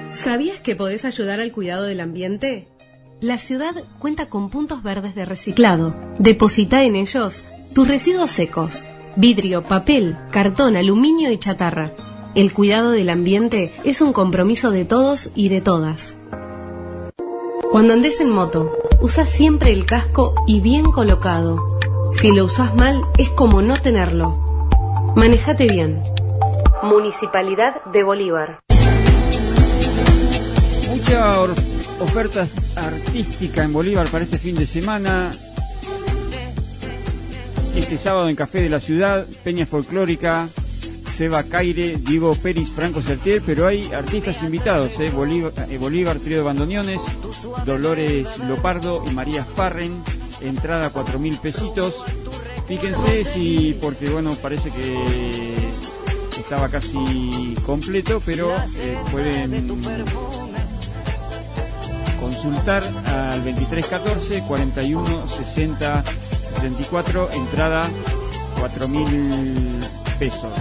¿Sabías que podés ayudar al cuidado del ambiente? La ciudad cuenta con puntos verdes de reciclado. Deposita en ellos tus residuos secos: vidrio, papel, cartón, aluminio y chatarra. El cuidado del ambiente es un compromiso de todos y de todas. Cuando andes en moto, usa siempre el casco y bien colocado. Si lo usas mal, es como no tenerlo. Manejate bien. Municipalidad de Bolívar. Mucha oferta artística en Bolívar para este fin de semana. Este sábado en Café de la Ciudad, Peña Folclórica, Seba Caire, Diego Peris, Franco Certier, pero hay artistas invitados, Bolívar Trío de Bandoneones, Dolores Lopardo y María Sparren, entrada 4.000 pesitos. Fíjense porque bueno, parece que estaba casi completo, pero pueden consultar al 2314 41 60 64, entrada 4.000 pesos.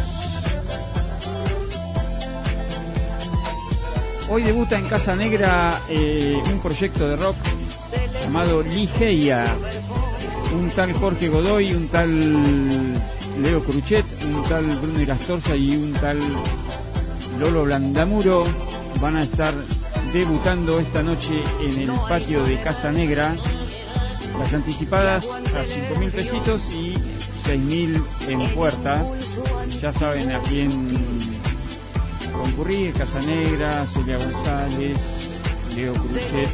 Hoy debuta en Casa Negra un proyecto de rock llamado Ligeia. Un tal Jorge Godoy, un tal Leo Cruchet, un tal Bruno Irastorza y un tal Lolo Blandamuro van a estar debutando esta noche en el patio de Casa Negra. Las anticipadas a 5.000 pesitos y 6.000 en puerta. Ya saben a quién concurrir: Casa Negra, Celia González, Leo Cruchet.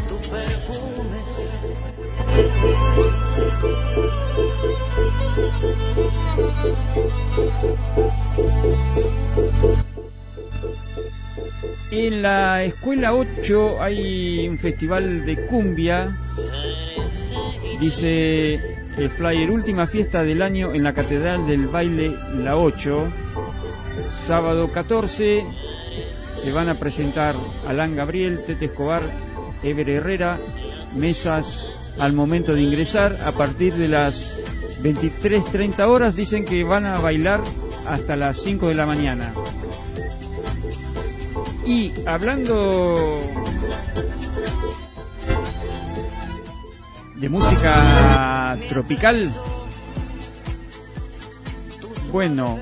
En la Escuela 8 hay un festival de cumbia. Dice el flyer: última fiesta del año en la Catedral del Baile La 8. Sábado 14 se van a presentar Alan Gabriel, Tete Escobar, Ever Herrera. Mesas al momento de ingresar a partir de las 23:30 horas. Dicen que van a bailar hasta las 5 de la mañana. Y hablando de música tropical, bueno,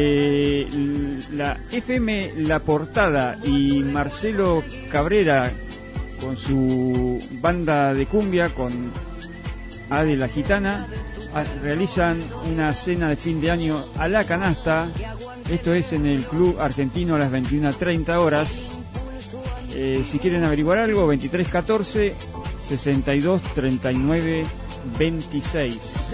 la FM La Portada y Marcelo Cabrera con su banda de cumbia, con Ade la Gitana, realizan una cena de fin de año a la canasta. Esto es en el Club Argentino a las 21:30 horas. Si quieren averiguar algo, 2314 62 39 26.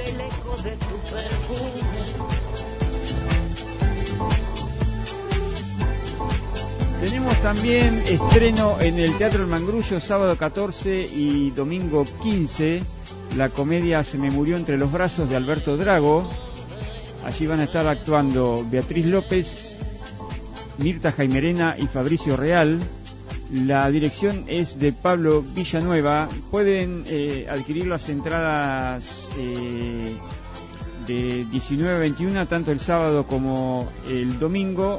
Tenemos también estreno en el Teatro El Mangrullo, sábado 14 y domingo 15, la comedia Se me murió entre los brazos de Alberto Drago. Allí van a estar actuando Beatriz López, Mirta Jaimerena y Fabricio Real. La dirección es de Pablo Villanueva. Pueden adquirir las entradas de 19 a 21, tanto el sábado como el domingo.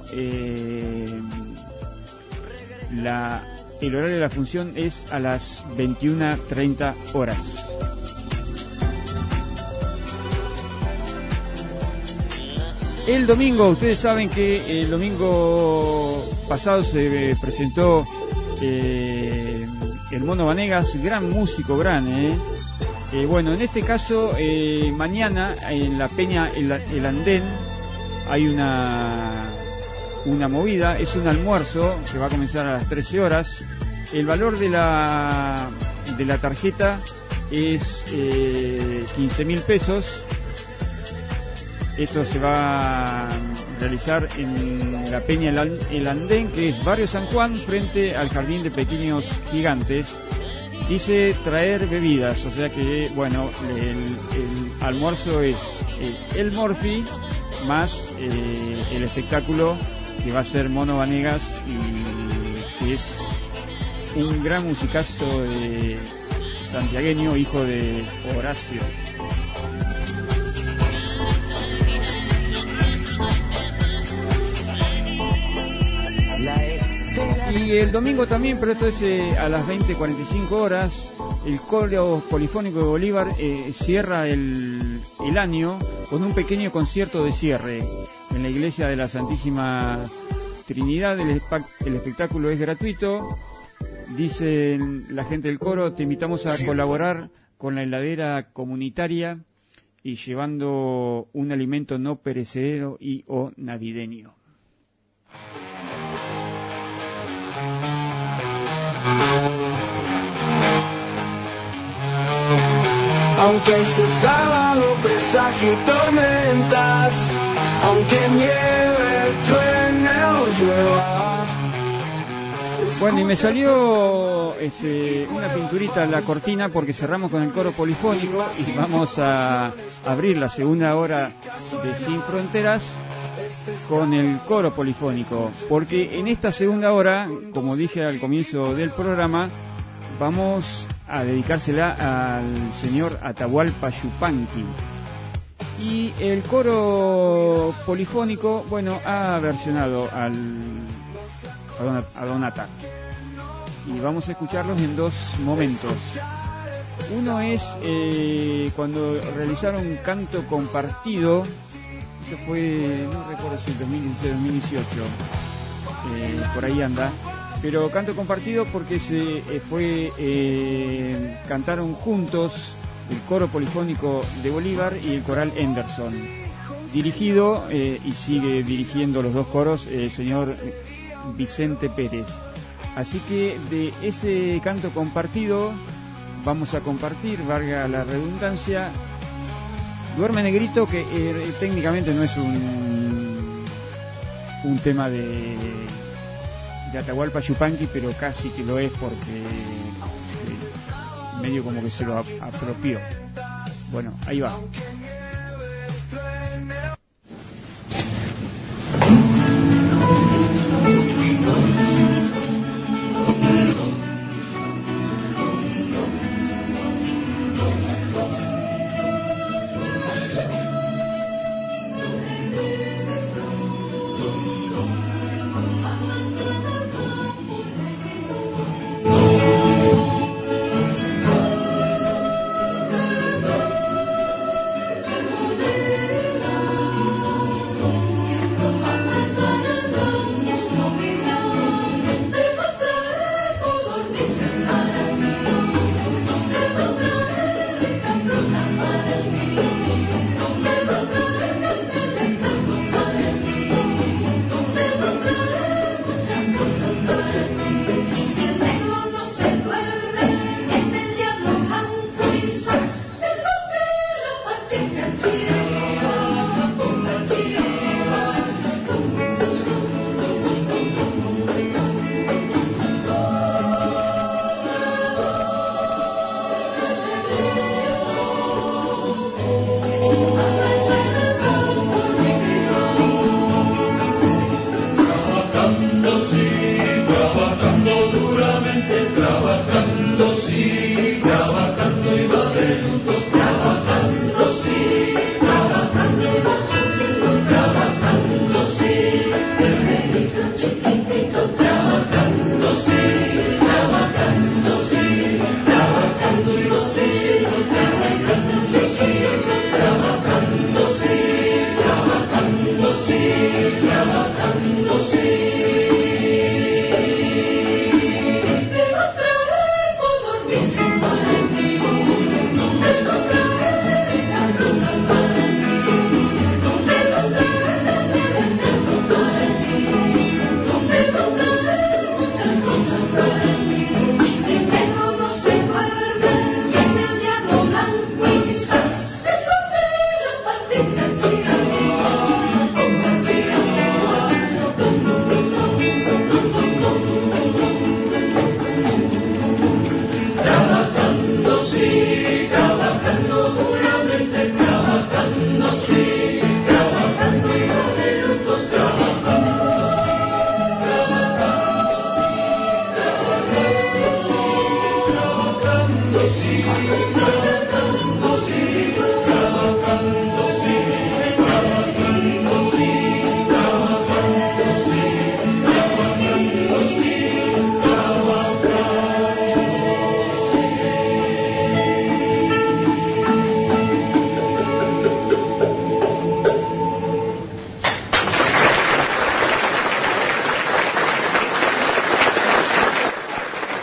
El horario de la función es a las 21:30 horas. El domingo, ustedes saben que el domingo pasado se presentó el Mono Vanegas, gran músico, bueno, en este caso, mañana en la Peña El Andén hay una movida, es un almuerzo que va a comenzar a las 13 horas. El valor de la tarjeta es 15.000 pesos. Esto se va a realizar en la Peña El Andén, que es Barrio San Juan, frente al Jardín de Pequeños Gigantes. Dice traer bebidas, o sea que, bueno, el almuerzo es el Morphy más el espectáculo que va a ser Mono Vanegas, y que es un gran musicazo santiagueño, hijo de Horacio. Y el domingo también, pero esto es a las 20:45 horas, el Coro Polifónico de Bolívar cierra el año con un pequeño concierto de cierre en la iglesia de la Santísima Trinidad. El espectáculo es gratuito. Dicen la gente del coro: te invitamos a colaborar con la heladera comunitaria y llevando un alimento no perecedero y o navideño. Aunque este sábado presagio tormentas, aunque nieve, truene o llueva. Bueno, y me salió una pinturita en la cortina porque cerramos con el coro polifónico y vamos a abrir la segunda hora de Sin Fronteras con el coro polifónico, porque en esta segunda hora, como dije al comienzo del programa, vamos a dedicársela al señor Atahualpa Yupanqui. Y el coro polifónico, bueno, ha versionado a Don Ata. Y vamos a escucharlos en dos momentos. Uno es cuando realizaron un canto compartido. Esto fue, no recuerdo si 2016 2018, por ahí anda. Pero canto compartido porque cantaron juntos el coro polifónico de Bolívar y el coral Henderson, dirigido y sigue dirigiendo los dos coros el señor Vicente Pérez. Así que de ese canto compartido vamos a compartir, valga la redundancia, Duerme Negrito, que técnicamente no es un tema de Atahualpa Yupanqui, pero casi que lo es porque medio como que se lo apropió. Bueno, ahí va.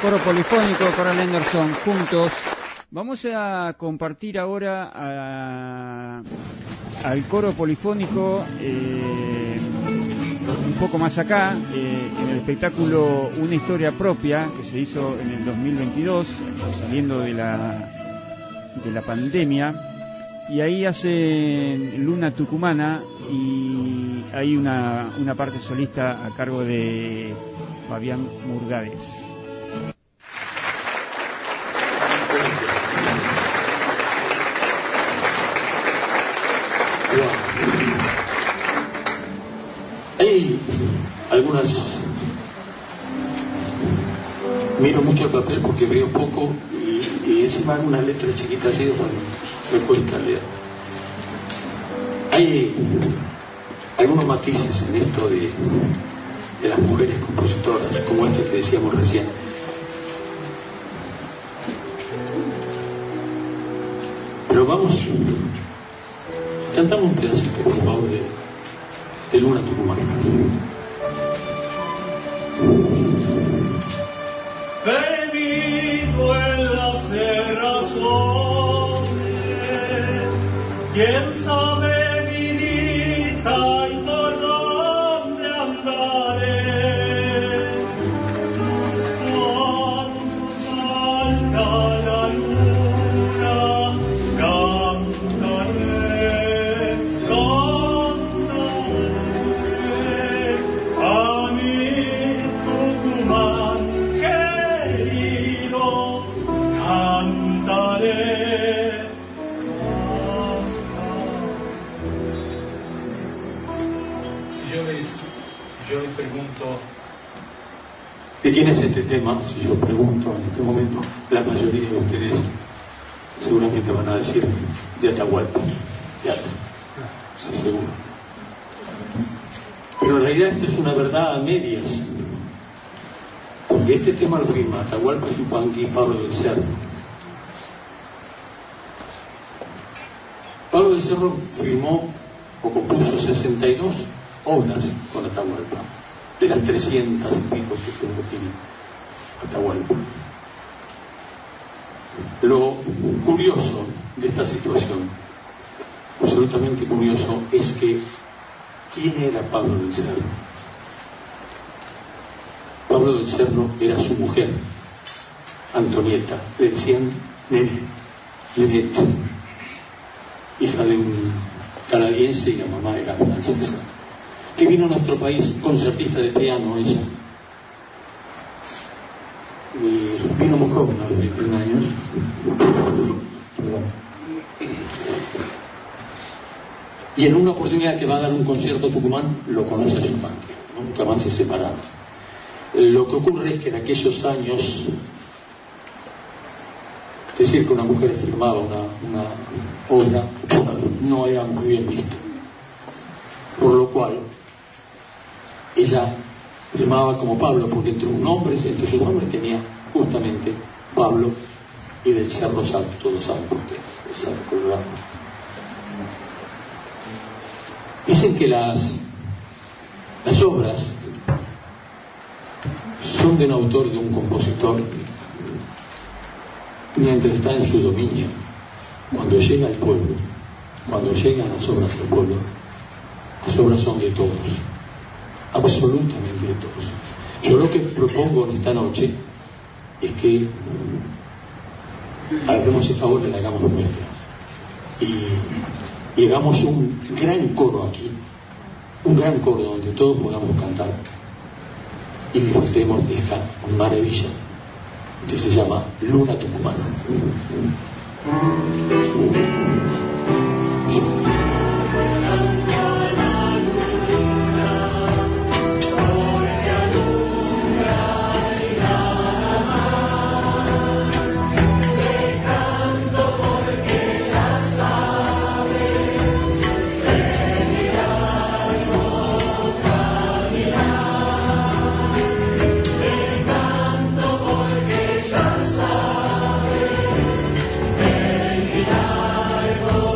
Coro Polifónico, Coral Anderson, juntos. Vamos a compartir ahora al Coro Polifónico un poco más acá, en el espectáculo Una Historia Propia, que se hizo en el 2022, saliendo de la pandemia, y ahí hacen Luna Tucumana, y hay una parte solista a cargo de Fabián Murgades. Hay algunas... Miro mucho el papel porque veo poco y encima algunas letras chiquitas así cuando me cuesta leer. Hay algunos matices en esto de las mujeres compositoras, como este que decíamos recién. Pero vamos, cantamos un pedacito, por favor, de Luna Tucumana. Perdido en las razones, quién sabe vidita y por dónde andaré. Cuando salga la luna, cantaré, cantaré a mi Tucumán querido, cantaré. Yo les pregunto, ¿de quién es este tema? Si yo pregunto en este momento, la mayoría de ustedes seguramente van a decir de Atahualpa, de Ata, sí, seguro. Pero en realidad esto es una verdad a medias, porque este tema lo firma Atahualpa Yupanqui y Pablo del Cerro. Pablo del Cerro firmó o compuso 62 obras con Atahualpa, de las 300 y pico que creo que tiene Atahualpa. Lo curioso de esta situación, absolutamente curioso, es que ¿quién era Pablo del Cerro? Pablo del Cerro era su mujer, Antonieta, le decían Nenette, hija de un canadiense y la mamá era francesa, que vino a nuestro país, concertista de piano ella, y vino muy joven, a los 21 años. Y en una oportunidad que va a dar un concierto a Tucumán, lo conoce a Yupanqui, nunca más se separaron. Lo que ocurre es que en aquellos años, decir que una mujer firmaba una obra no era muy bien visto, por lo cual ella firmaba como Pablo, porque entre sus nombres tenía justamente Pablo y del Cerro Salto, todos saben por qué, el Cerro Colorado. Dicen que las obras son de un autor, de un compositor, mientras está en su dominio. Cuando llega al pueblo, cuando llegan las obras al pueblo, las obras son de todos, absolutamente de todos. Yo lo que propongo en esta noche es que hagamos esta obra y la hagamos nuestra, y hagamos un gran coro aquí, un gran coro donde todos podamos cantar y disfrutemos de esta maravilla que se llama Luna Tucumana. algo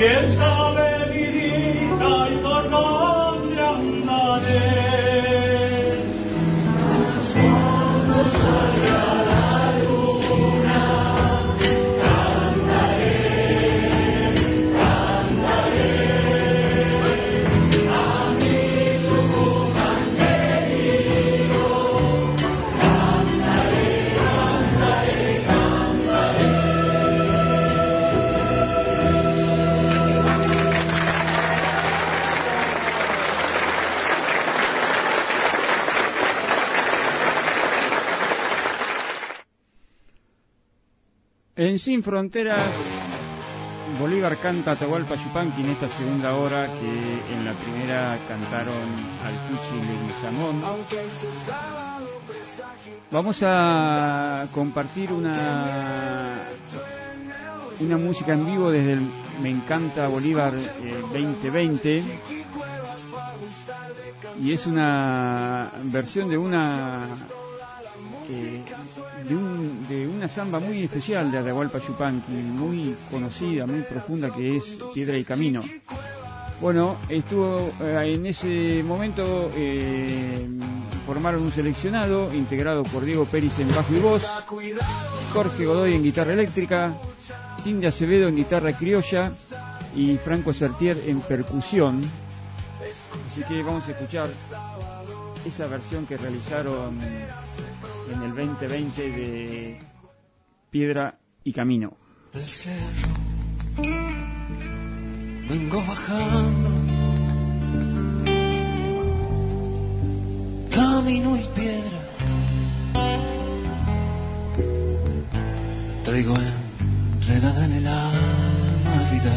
quién sabe vidita y por dónde andaré. En Sin Fronteras, Bolívar canta Atahualpa Yupanqui en esta segunda hora, que en la primera cantaron Alcuchi y Leguizamón. Vamos a compartir una música en vivo desde el Me Encanta Bolívar 2020, y es una versión de una samba muy especial de Atahualpa Yupanqui, muy conocida, muy profunda, que es Piedra y Camino. Bueno, estuvo en ese momento, formaron un seleccionado integrado por Diego Pérez en bajo y voz, Jorge Godoy en guitarra eléctrica, Tim de Acevedo en guitarra criolla y Franco Sertier en percusión. Así que vamos a escuchar esa versión que realizaron en el 2020 de Piedra y Camino. Del cerro vengo bajando, camino y piedra traigo enredada en el alma vida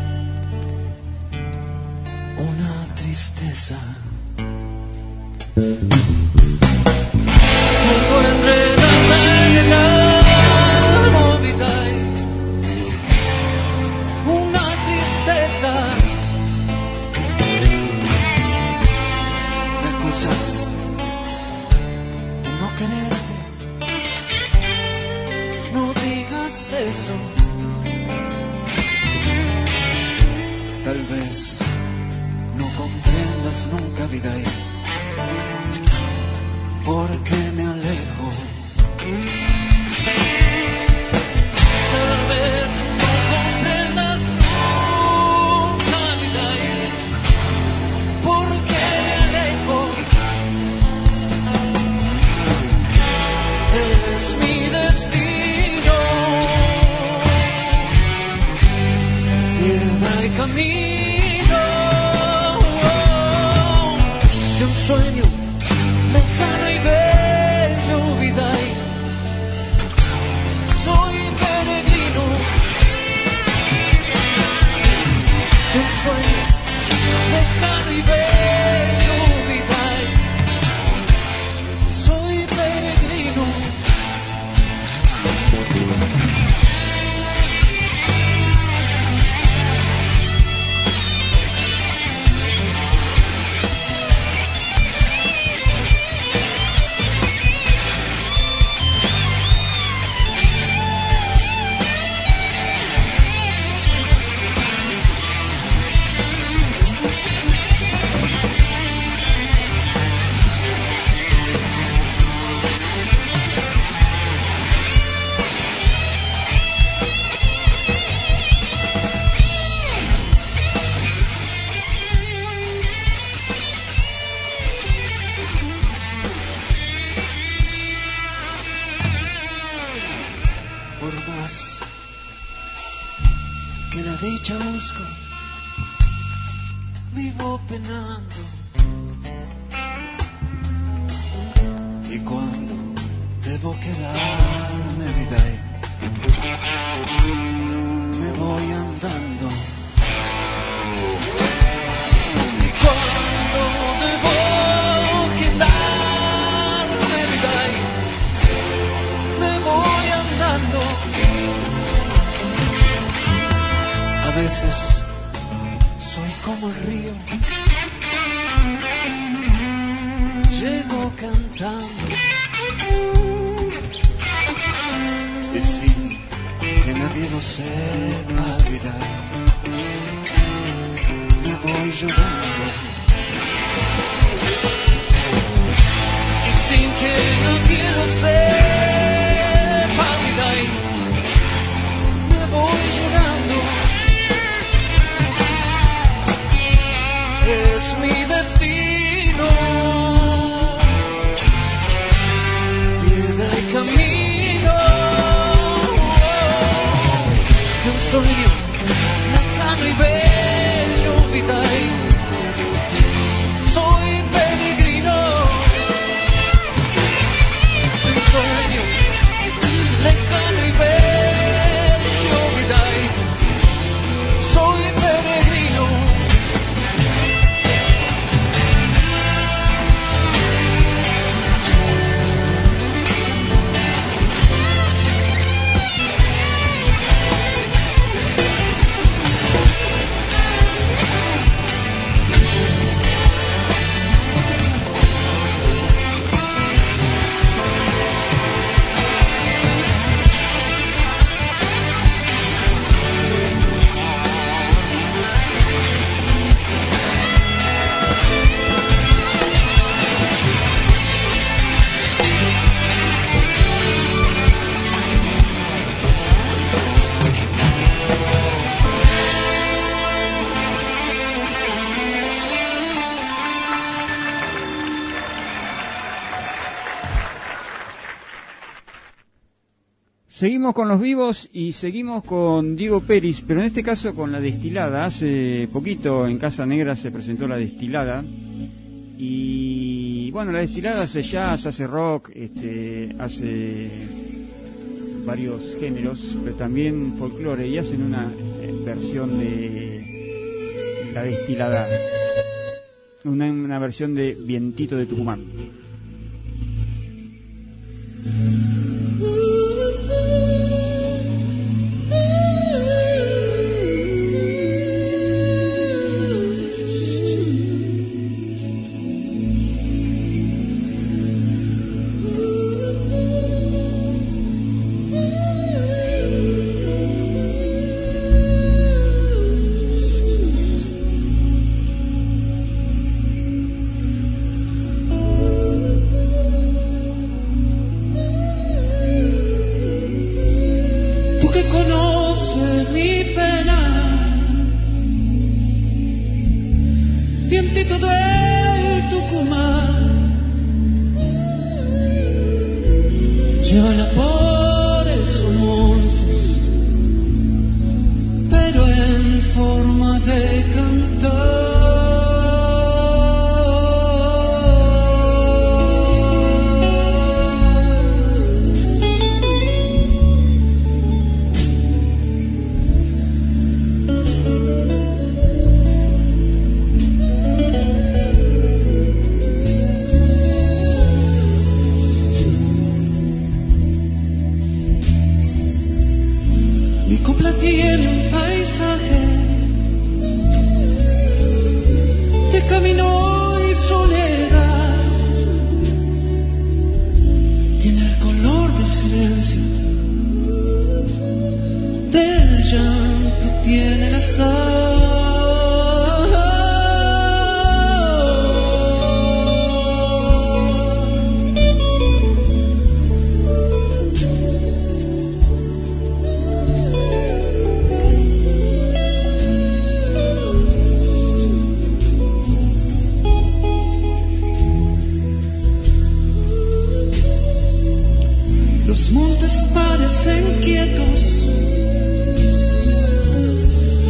y una tristeza. Traigo enredada en el alma vida y una tristeza. Me acusas de no quererte, no digas eso. Tal vez no comprendas nunca vida y porque me alejo. Tal vez no comprendas nunca vida y porque me alejo. Es mi destino, piedra y camino de un sueño lejano y bello vida y soy peregrino de un sueño lejano y bello vida y soy peregrino. Por más que la dicha busco, vivo penando. Y cuando debo quedarme vida me voy andando. Y cuando debo quedarme vida me voy andando. A veces soy como el río, llego cantando y sin que nadie lo sepa olvidar. voy llorando. Y sin que nadie lo sepa, vida, y me voy llorando. Es mi destino, piedra y camino de un sueño lejano y bello, vida, y soy peregrino de un sueño lejano y bello, vida, y soy peregrino. Seguimos con los vivos y seguimos con Diego Peris, pero en este caso con La Destilada. Hace poquito en Casa Negra se presentó La Destilada. Y bueno, La Destilada hace jazz, hace rock, hace varios géneros, pero también folclore, y hacen una versión de La Destilada, una versión de Vientito de Tucumán. Llévala por esos montes, pero en forma de cantar. Tiene un paisaje de camino y soledad, tiene el color del silencio, del llanto tiene la sal. Los montes parecen quietos,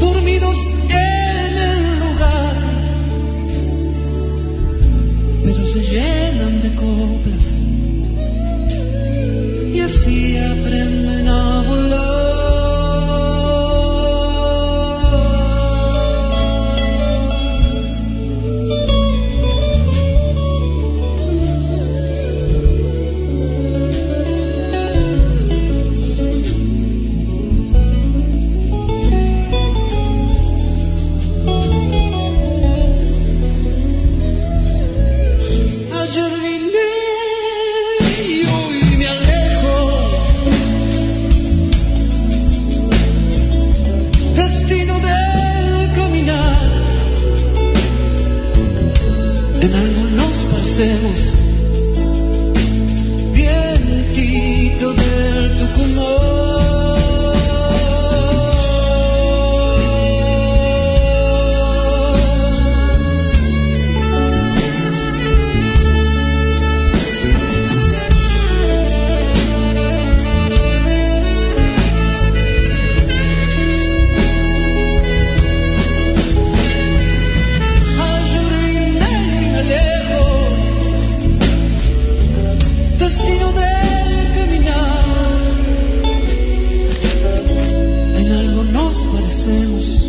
conocemos,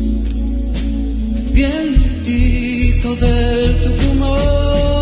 vientito del Tucumán.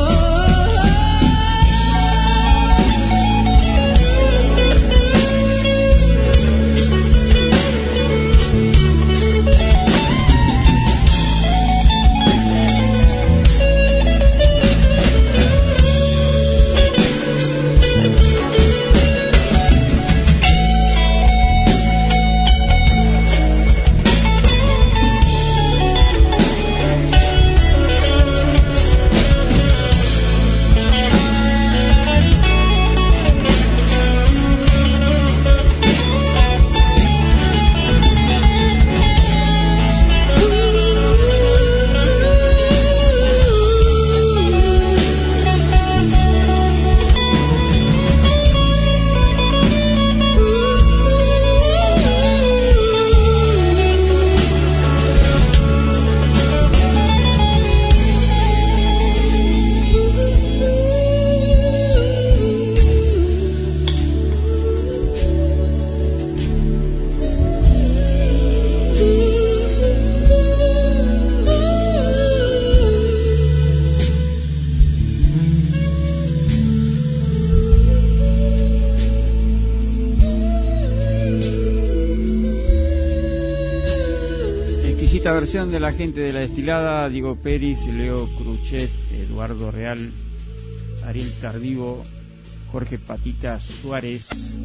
Versión de la gente de la destilada: Diego Peris, Leo Cruchet, Eduardo Real, Ariel Tardivo, Jorge Patita Suárez.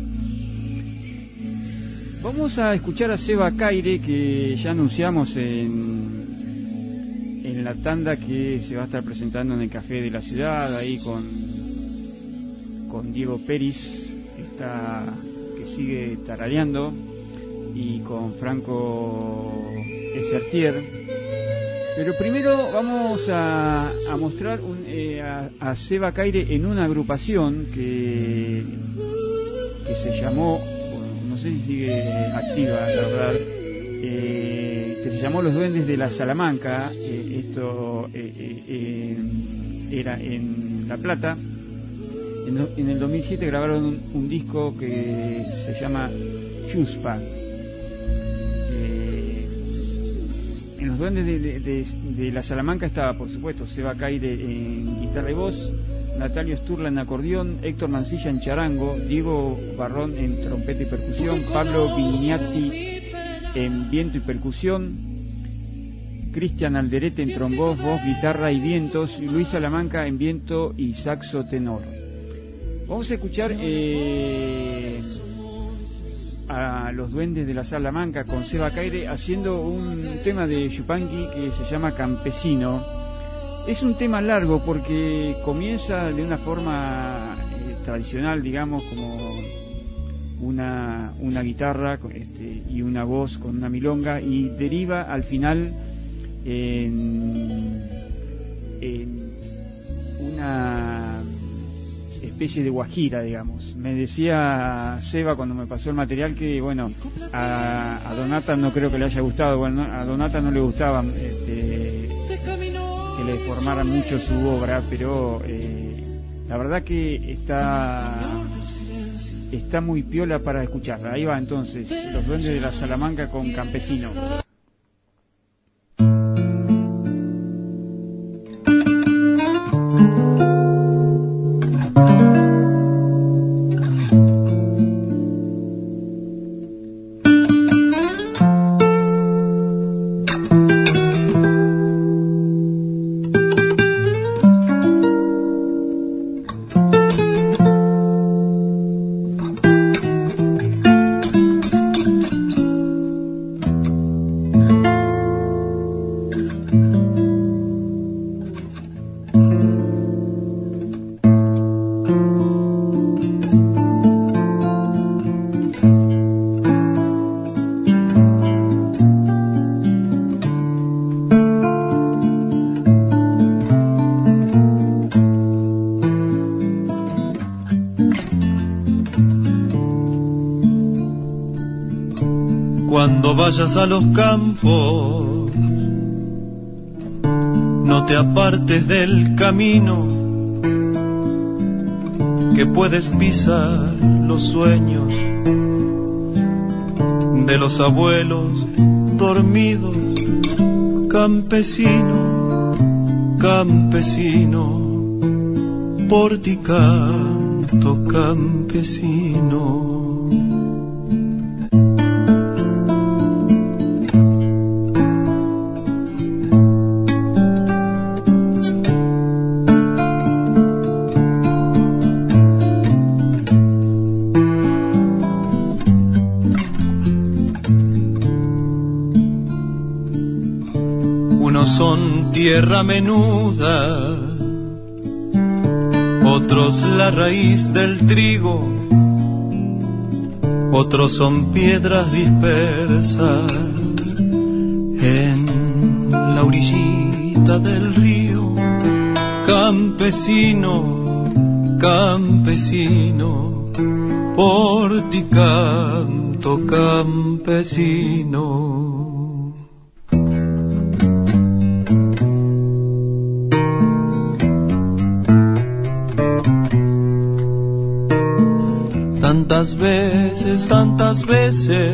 Vamos a escuchar a Seba Caire, que ya anunciamos en la tanda que se va a estar presentando en el Café de la Ciudad, ahí con Diego Peris, que sigue tarareando, y con Franco Sertier. Pero primero vamos a mostrar a Seba Caire en una agrupación que se llamó, no sé si sigue activa, la verdad, que se llamó Los Duendes de la Salamanca. Esto era en La Plata. En el 2007 grabaron un disco que se llama Chuspa. En Los Duendes de la Salamanca estaba, por supuesto, Seba Caire en guitarra y voz, Natalio Sturla en acordeón, Héctor Mancilla en charango, Diego Barrón en trompeta y percusión, Pablo Vignati en viento y percusión, Cristian Alderete en trombón, voz, guitarra y vientos, y Luis Salamanca en viento y saxo tenor. Vamos a escuchar a Los Duendes de la Salamanca con Seba Caire haciendo un tema de Yupanqui que se llama Campesino. Es un tema largo porque comienza de una forma tradicional, digamos, como una guitarra y una voz con una milonga, y deriva al final en una especie de guajira, digamos. Me decía Seba cuando me pasó el material que, bueno, a Donata no creo que le haya gustado. Bueno, a Donata no le gustaba que le deformaran mucho su obra, pero la verdad que está muy piola para escucharla. Ahí va entonces, Los Duendes de la Salamanca con Campesino. Cuando vayas a los campos, no te apartes del camino, que puedes pisar los sueños de los abuelos dormidos, campesino, campesino, por ti canto, campesino. Son tierra menuda, otros la raíz del trigo, otros son piedras dispersas en la orillita del río. Campesino, campesino, por ti canto, campesino. Tantas veces,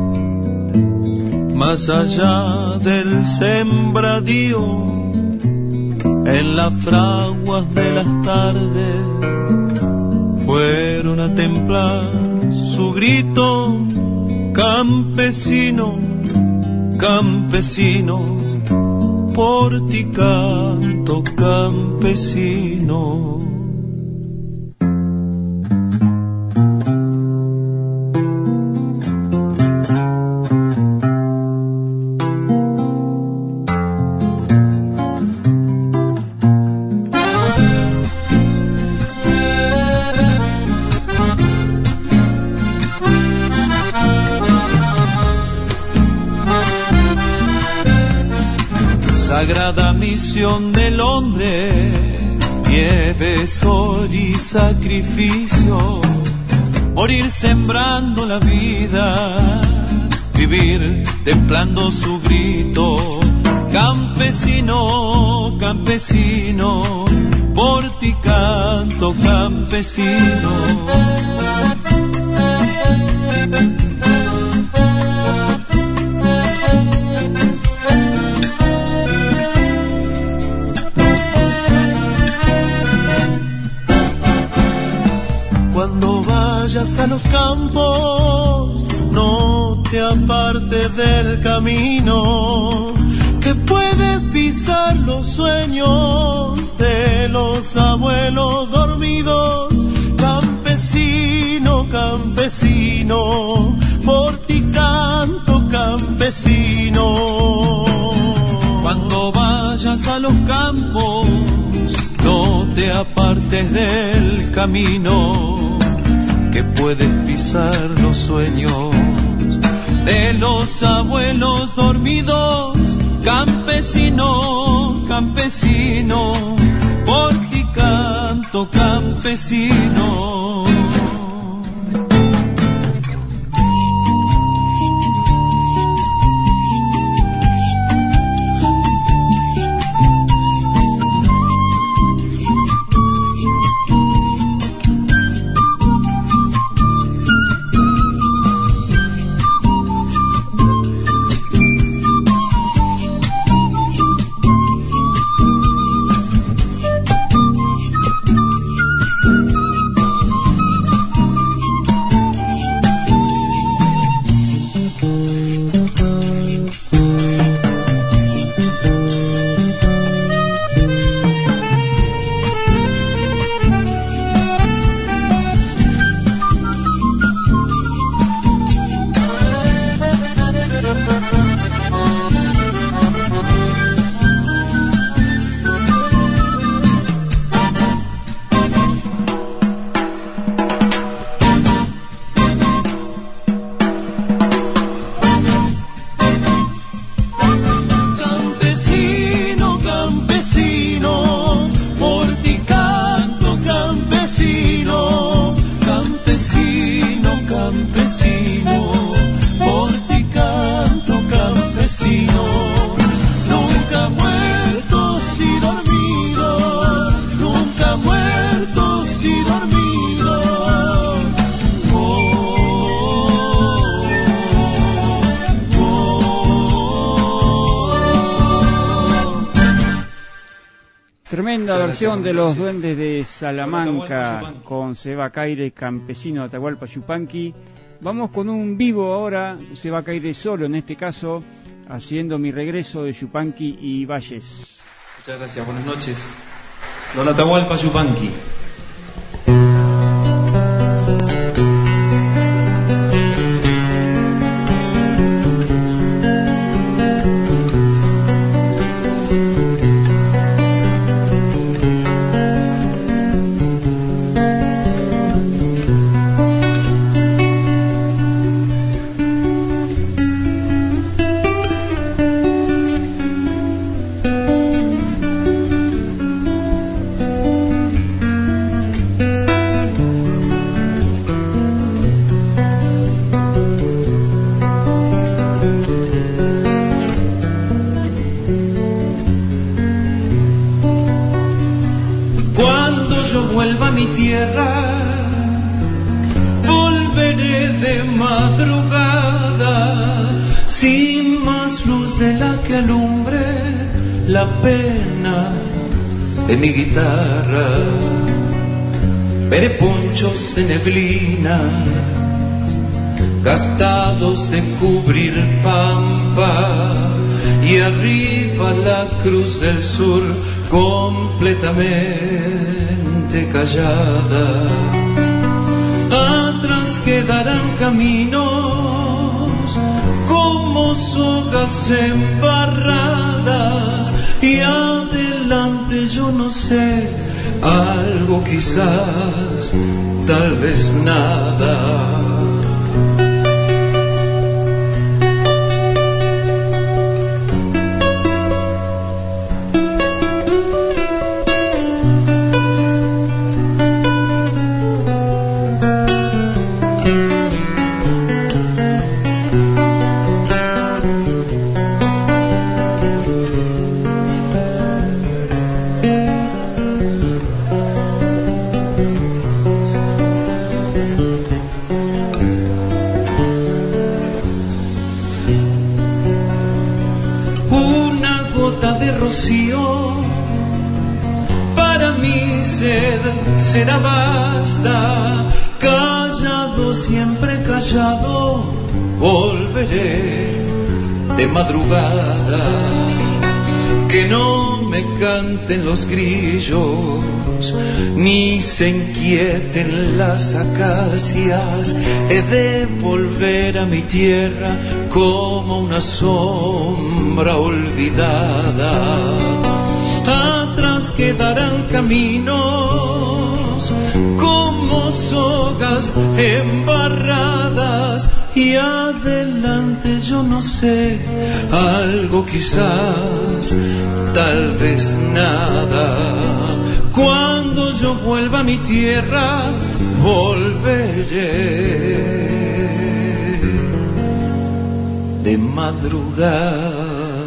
más allá del sembradío, en las fraguas de las tardes, fueron a templar su grito. Campesino, campesino, por ti canto, campesino. Sagrada misión del hombre, nieve, sol y sacrificio, morir sembrando la vida, vivir templando su grito. Campesino, campesino, por ti canto, campesino. A los campos, no te apartes del camino, que puedes pisar los sueños de los abuelos dormidos. Campesino, campesino, por ti canto, campesino. Cuando vayas a los campos, no te apartes del camino, que puedes pisar los sueños de los abuelos dormidos. Campesino, campesino, por ti canto, campesino. Tremenda versión de los Duendes de Salamanca con Seba Caire, Campesino de Atahualpa Yupanqui. Vamos con un vivo ahora, Seba Caire solo en este caso, haciendo Mi regreso de Yupanqui y Valles. Muchas gracias, buenas noches. Don Atahualpa Yupanqui. La pena de mi guitarra, veré ponchos de neblina, gastados de cubrir pampa, y arriba la cruz del sur completamente callada. Atrás quedarán caminos como sogas embarradas, y adelante yo no sé, algo quizás, tal vez nada. Para mi sed será basta, callado, siempre callado, volveré de madrugada. Que no me canten los grillos, ni se inquieten las acacias. He de volver a mi tierra como una sombra olvidada. Atrás quedarán caminos como sogas embarradas, y adelante yo no sé, algo quizás, tal vez nada. Cuando yo vuelva a mi tierra, volveré de madrugada.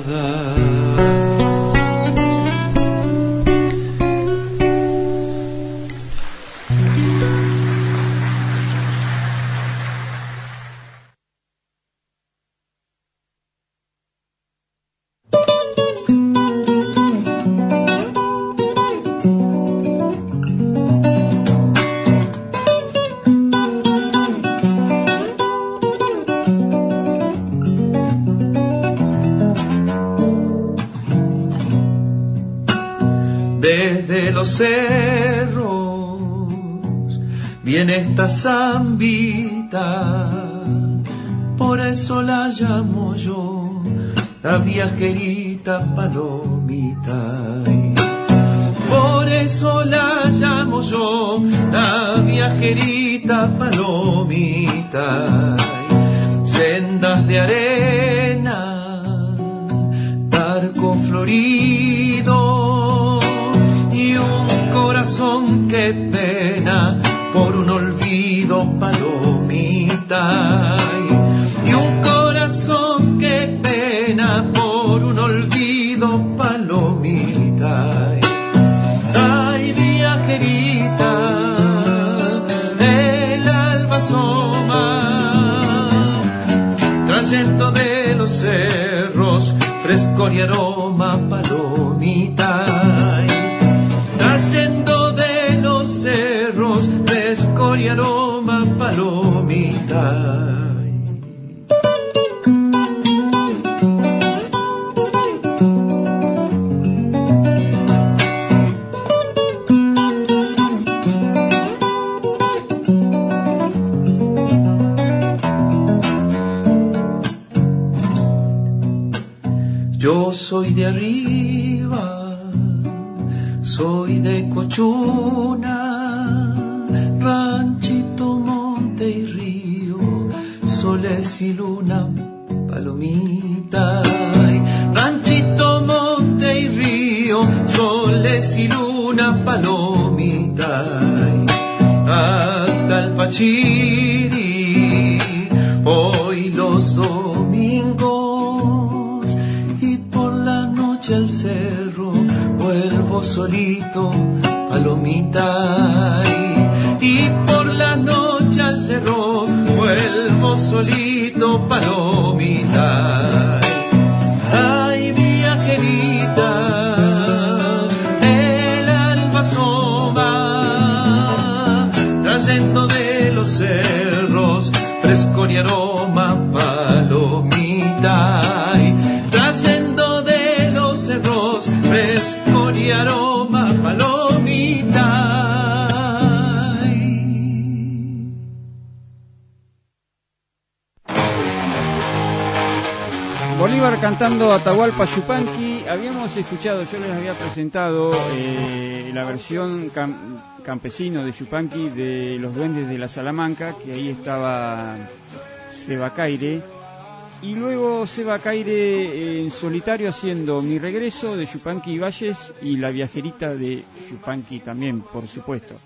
Desde los cerros viene esta zambita, por eso la llamo yo la viajerita palomita. Por eso la llamo yo la viajerita palomita. Sendas de arena, barco florido, corazón que pena por un olvido, palomita. Y un corazón que pena por un olvido, palomita. Ay, viajerita, el alba asoma, trayendo de los cerros frescor y aroma, palomita. aroma palomita. Yo soy de arriba, soy de Cochuna, ranchito, monte y río, soles y luna, palomita. Ay, ranchito, monte y río, soles y luna, palomita. Ay, hasta el Pachiri, hoy los domingos, y por la noche al cerro vuelvo solito, palomita. Y por la noche al cerro vuelvo solito, palomita. Ay, viajerita, el alba asoma, trayendo de los cerros frescor y aroma, palomita. Trayendo de los cerros frescor y aroma, palomita. Bolívar cantando Atahualpa Yupanqui. Habíamos escuchado, yo les había presentado la versión campesino de Yupanqui de Los Duendes de la Salamanca, que ahí estaba Seba Caire, y luego Seba Caire en solitario haciendo Mi Regreso de Yupanqui y Valles y La Viajerita de Yupanqui también, por supuesto.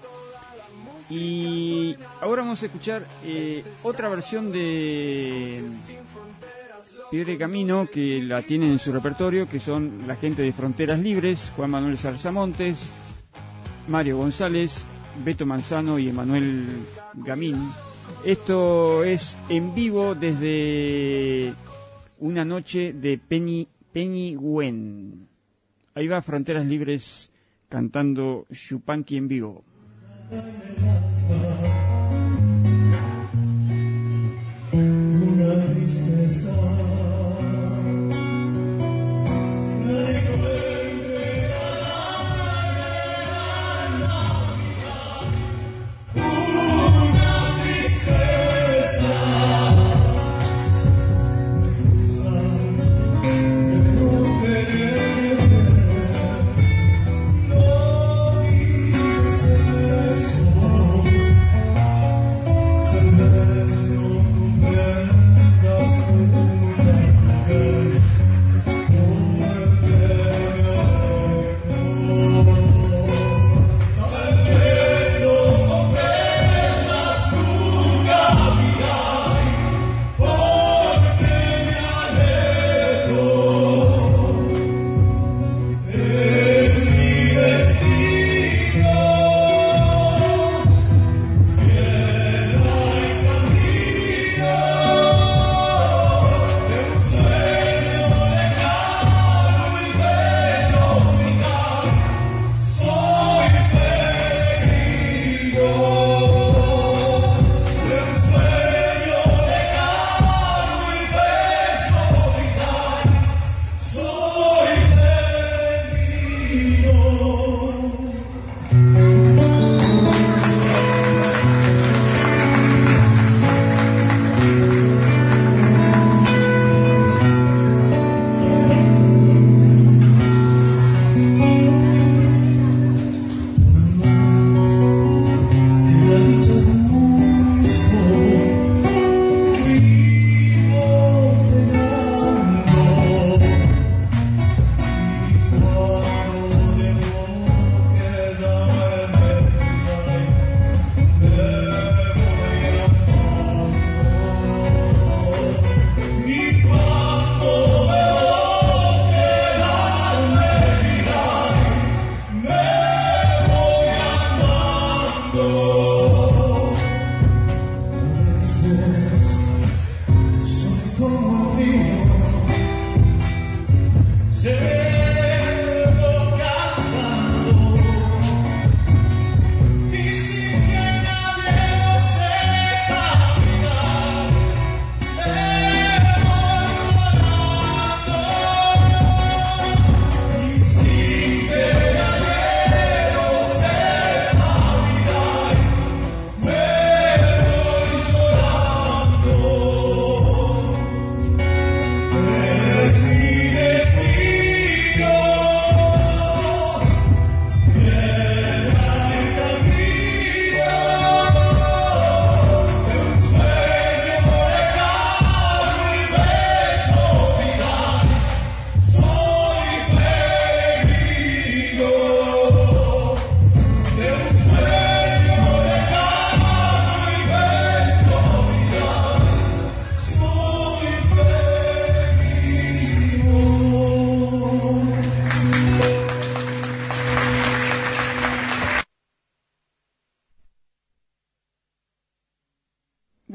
Y ahora vamos a escuchar otra versión de Piedra y Camino, que la tienen en su repertorio, que son la gente de Fronteras Libres, Juan Manuel Zarzamontes, Mario González, Beto Manzano y Emanuel Gamín. Esto es en vivo desde una noche de Peñigüén. Ahí va Fronteras Libres cantando Yupanqui en vivo. Una tristeza.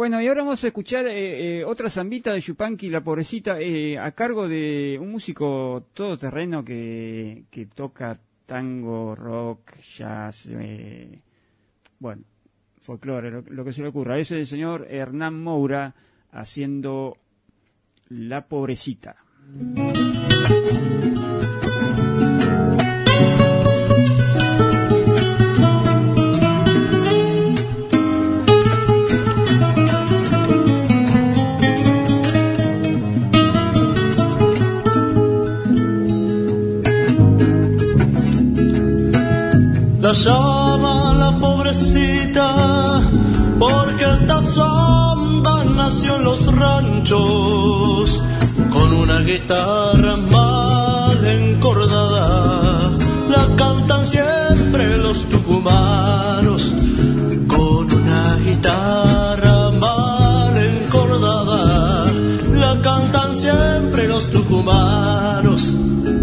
Bueno, y ahora vamos a escuchar otra zambita de Yupanqui, La Pobrecita, a cargo de un músico todoterreno que toca tango, rock, jazz, bueno, folclore, lo que se le ocurra. Es el señor Hernán Moura haciendo La Pobrecita. La llaman La Pobrecita porque esta samba nació en los ranchos con una guitarra mal encordada. La cantan siempre los tucumanos con una guitarra mal encordada. La cantan siempre los tucumanos.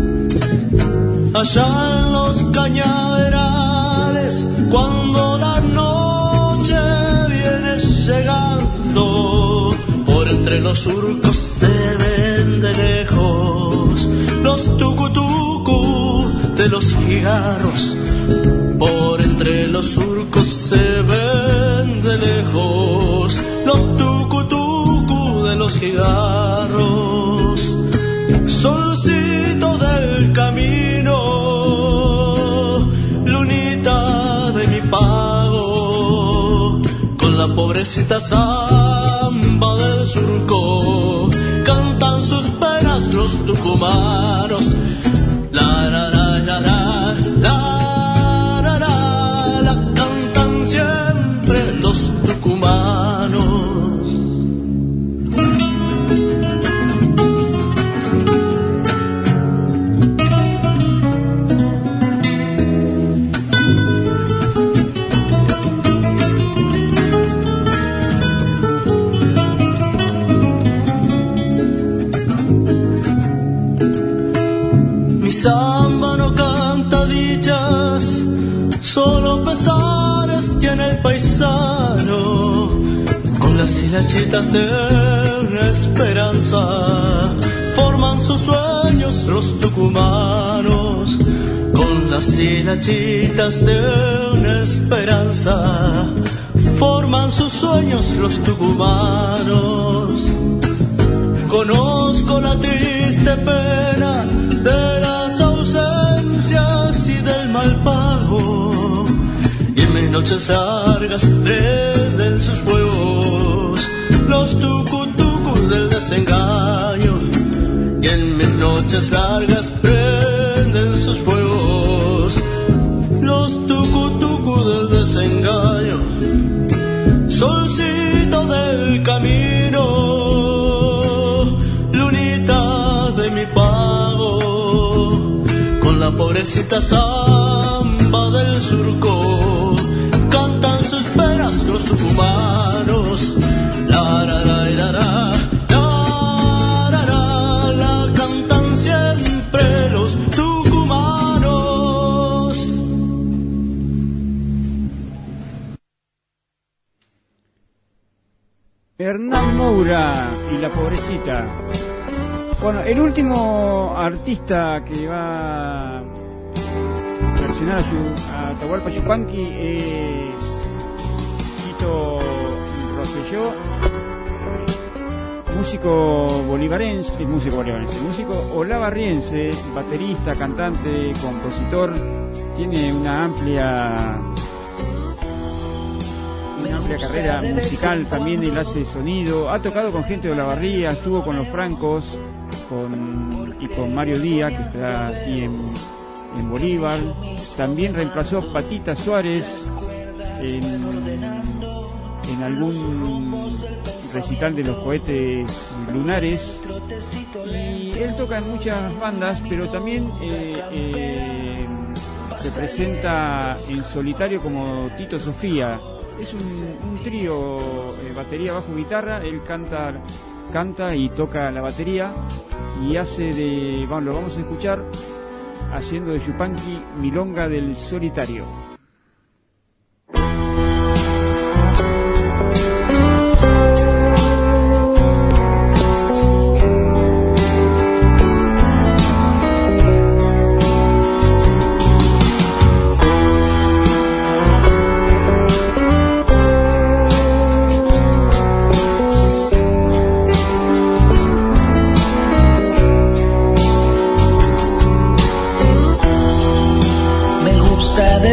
Allá en los cañaverales, cuando la noche viene llegando, por entre los surcos se ven de lejos los tucutucu de los cigarros. Por entre los surcos se ven de lejos los tucutucu de los cigarros. Solcito del camino, lunita de mi pago, con la pobrecita samba del surco, cantan sus penas los tucumanos. La la la la la la la la, la cantan siempre los tucumanos. Samba no canta dichas, solo pesares tiene el paisano. Con las hilachitas de una esperanza forman sus sueños los tucumanos. Con las hilachitas de una esperanza forman sus sueños los tucumanos. Conozco la triste pena de las ausencias y del mal pago, y en mis noches largas prenden sus fuegos los tucutucus del desengaño, y en mis noches largas prenden sus fuegos los tucutucus del desengaño. Solcito del camino, lunita de mi pago, con la pobrecita samba del surco, cantan sus penas los tucumanos. La la la la la, la la la, la cantan siempre los tucumanos. Hernán Moura y La Pobrecita. Bueno, el último artista que va a versionar a Atahualpa Yupanqui es Tito Rosselló, músico olavarriense, baterista, cantante, compositor. Tiene una amplia carrera musical, también él hace sonido, ha tocado con gente de Olavarría, estuvo con los Francos y con Mario Díaz, que está aquí en Bolívar. También reemplazó Patita Suárez en algún recital de los Cohetes Lunares, y él toca en muchas bandas, pero también se presenta en solitario como Tito Sofía. Es un trío, batería, bajo, guitarra. Él canta y toca la batería, y hace lo vamos a escuchar haciendo de Yupanqui Milonga del Solitario.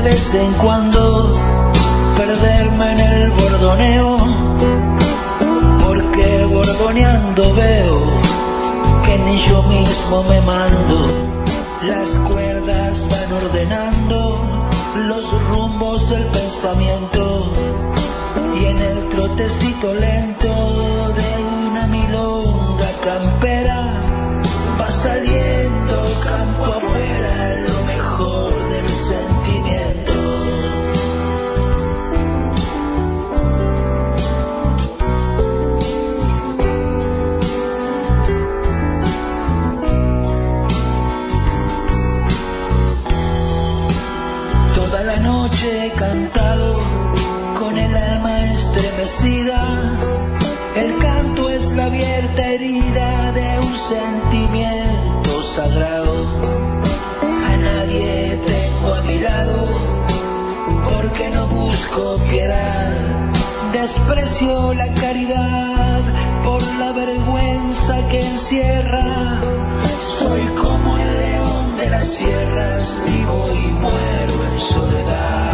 vez en cuando perderme en el bordoneo, porque bordoneando veo que ni yo mismo me mando. Las cuerdas van ordenando los rumbos del pensamiento, y en el trotecito lento de una milonga campera va saliendo campo afuera lo mejor del sentimiento. Toda la noche he cantado con el alma estremecida. El canto es la abierta herida de un sentimiento sagrado. A nadie tengo a mi lado porque no busco piedad. Desprecio la caridad por la vergüenza que encierra. Soy como el león de las sierras, vivo y muero en soledad.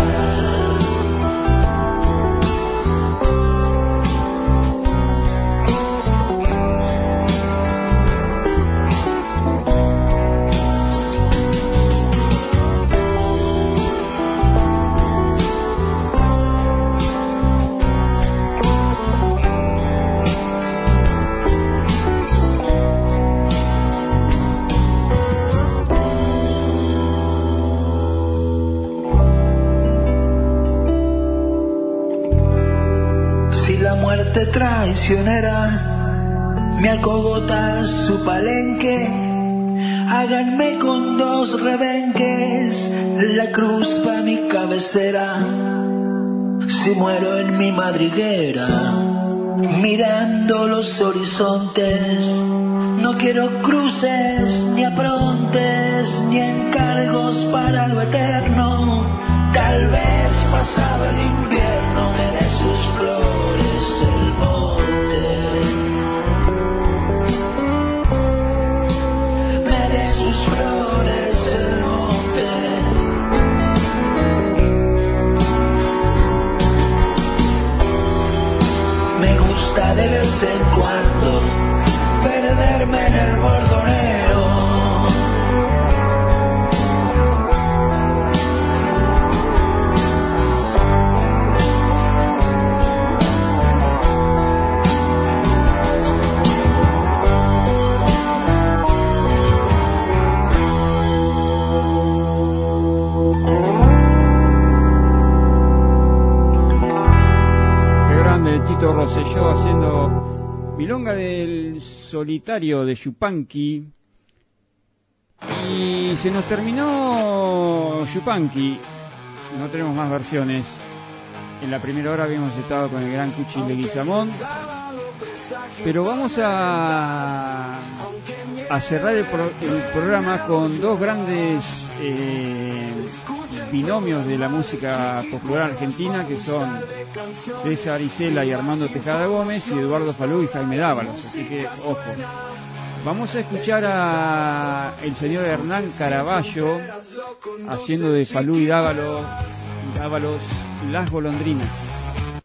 Traicionera me acogota su palenque, háganme con 2 rebenques la cruz pa' mi cabecera. Si muero en mi madriguera mirando los horizontes, no quiero cruces ni aprontes ni encargos para lo eterno. Tal vez pasado el invierno me dé sus flores el monte, me dé sus flores el monte. Me gusta de vez en cuando perderme en el bordoneo. Tito Rosselló haciendo Milonga del Solitario de Yupanqui. Y se nos terminó Yupanqui, no tenemos más versiones. En la primera hora habíamos estado con el gran Cuchi Leguizamón, pero vamos a cerrar el programa con 2 grandes binomios de la música popular argentina, que son César Isela y Armando Tejada Gómez, y Eduardo Falú y Jaime Dávalos, así que ojo. Vamos a escuchar a el señor Hernán Caraballo haciendo de Falú y Dávalos Las Golondrinas.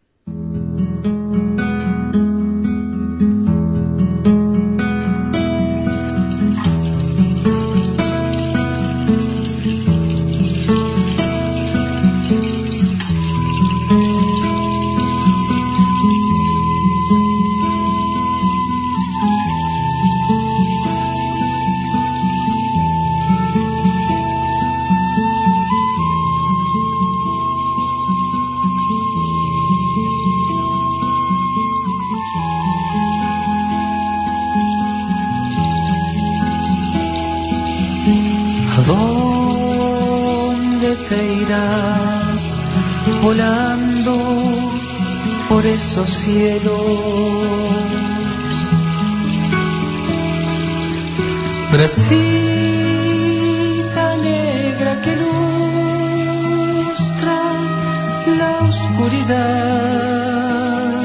Volando por esos cielos, bracita negra que ilustra la oscuridad,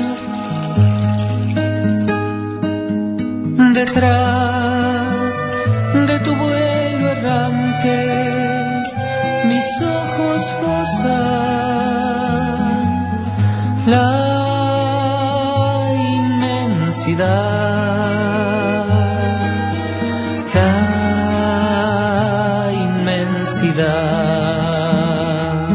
detrás de tu vuelo errante mis ojos ojos gozan la inmensidad, la inmensidad.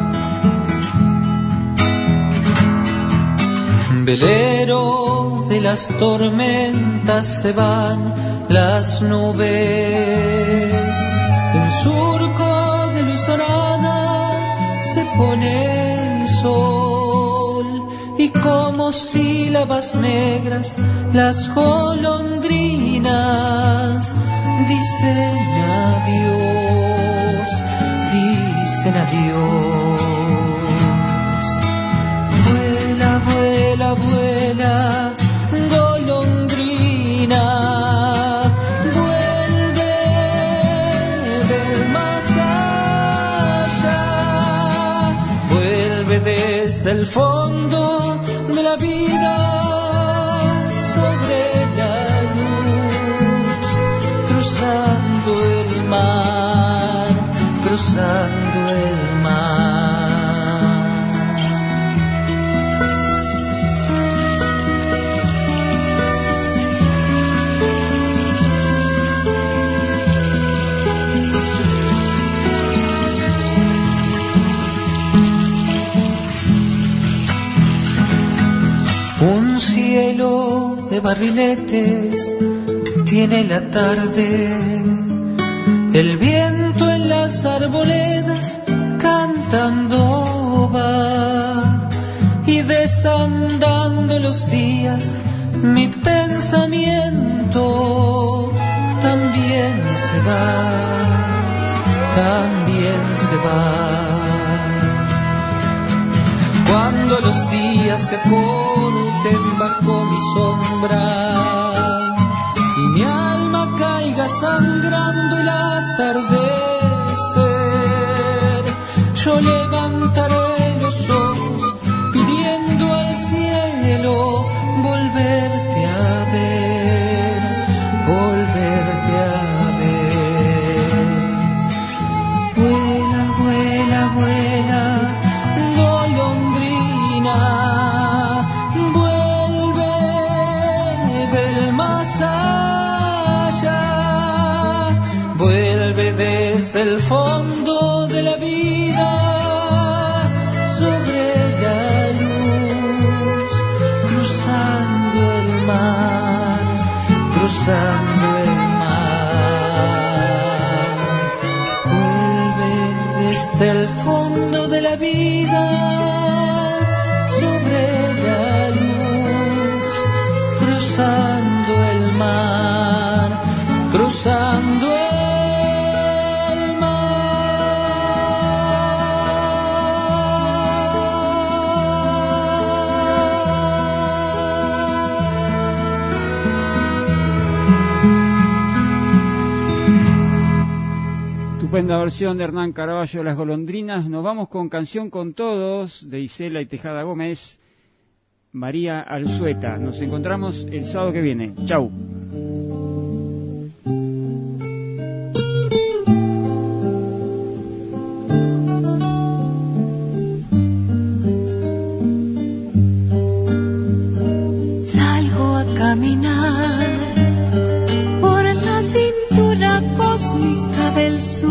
Velero de las tormentas se van las nubes, en surco de luz dorada se pone el sol, y como sílabas negras las golondrinas dicen adiós, dicen adiós. Vuela, vuela, vuela, golondrina, vuelve del más allá, vuelve desde el fondo de la vida sobre la luz, cruzando el mar, cruzando el mar. Un cielo de barriletes tiene la tarde, el viento en las arboledas cantando va, y desandando los días mi pensamiento también se va, también se va. Cuando los días se corten bajo mi sombra y mi alma caiga sangrando el atardecer, yo levantaré los ojos pidiendo al cielo volverte a ver, volverte a ver. Vuela, vuela, vuela, golondrina, vuelve del más allá, vuelve desde el fondo de la vida sobre la luz, cruzando el mar, cruzando el mar, vuelve desde el fondo de la vida sobre la luz, cruzando el mar, cruzando el mar. Estupenda versión de Hernán Caraballo, Las Golondrinas. Nos vamos con Canción con Todos, de Isela y Tejada Gómez, María Alzueta. Nos encontramos el sábado que viene. Chau. Salgo a caminar por la cintura cósmica del sur,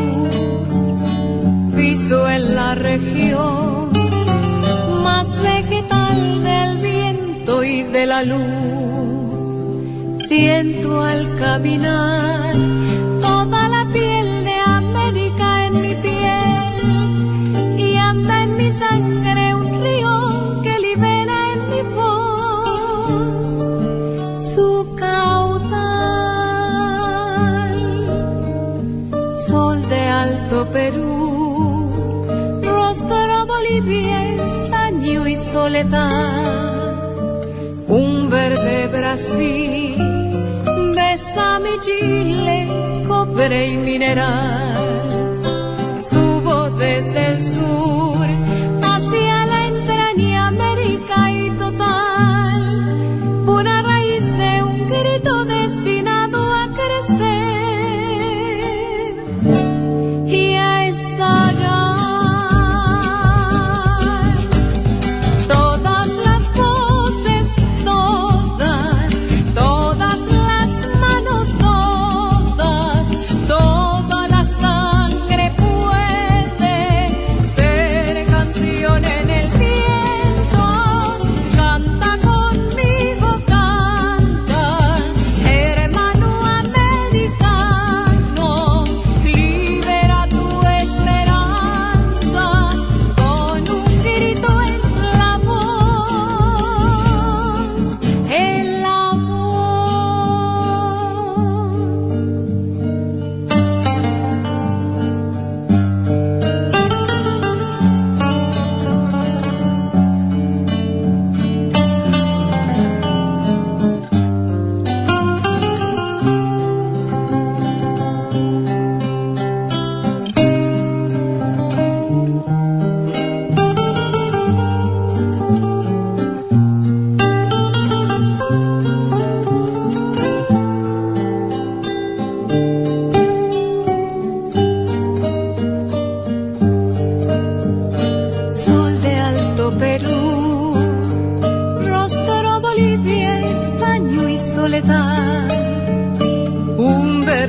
piso en la región más vegetal del viento y de la luz. Siento al caminar toda la piel de América en mi piel, y anda en mi sangre un río que libera en mi voz su caudal. Sol de Alto Perú, rostro Bolivia, estaño y soledad. Un verde Brasil besa mi Chile, cobre y mineral. Subo desde el sur hacia la entraña América y total, pura raíz de un grito destinado a crecer y a estallar.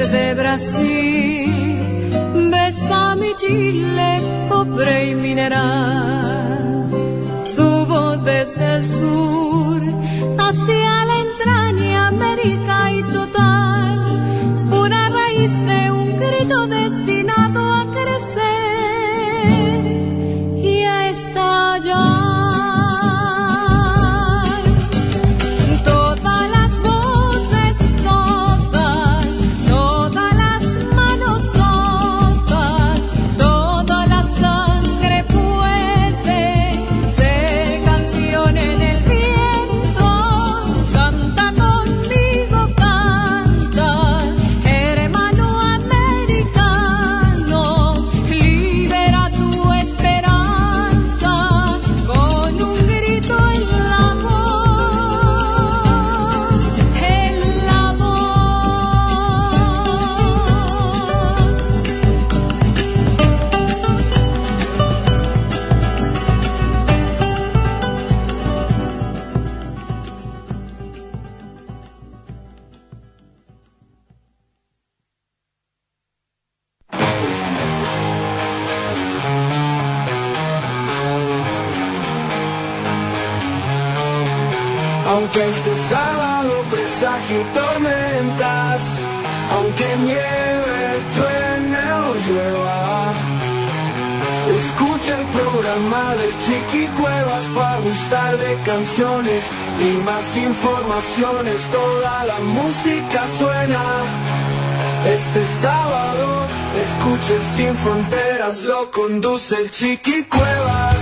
verde Brasil, besa mi Chile, cobre y mineral. Subo desde el sur hacia la entraña América y total, pura raíz de un grito destinado a crecer y a estallar. Aunque este sábado presagio tormentas, aunque nieve, truene o llueva, escucha el programa del Chiqui Cuevas para gustar de canciones y más informaciones. Toda la música suena. Este sábado, escuche Sin Fronteras, lo conduce el Chiqui Cuevas.